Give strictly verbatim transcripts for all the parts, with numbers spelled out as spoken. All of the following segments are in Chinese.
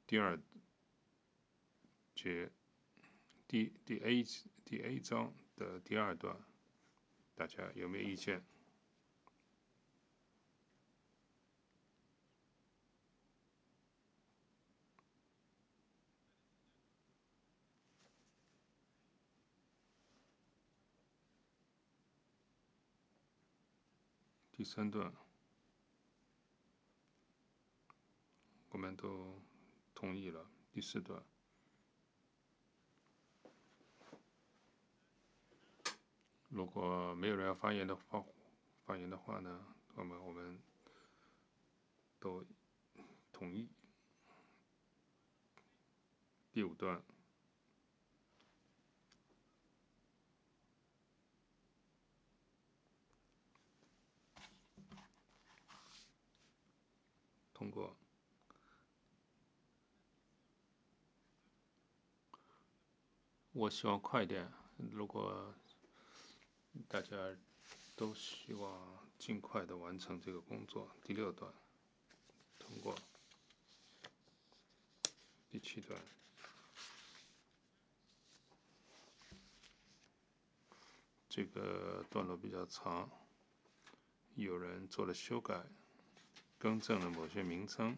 第二节第第 A 第 A 章的第二段，大家有没有意见？第三段我们都同意了。第四段，如果没有人要发言的话，发言的话呢，那么我们都同意。第五段，通过。我希望快点，如果大家都希望尽快的完成这个工作。第六段，通过。第七段，这个段落比较长，有人做了修改，更正了某些名称。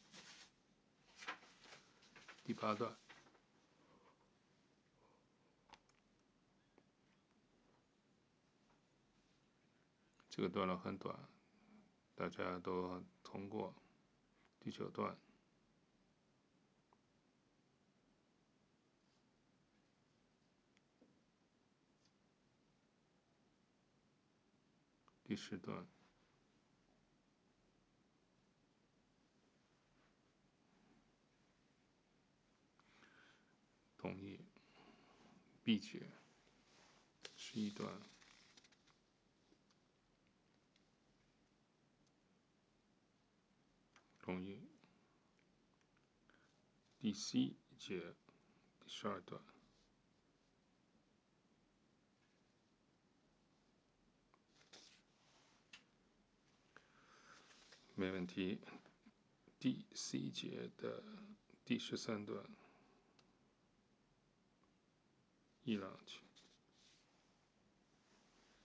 第八段，这个段落很短，大家都通过。第九段，第十段，同意。B 节，十一段，同意。第 C 节，第十二段，没问题。第 C 节的第十三段，伊朗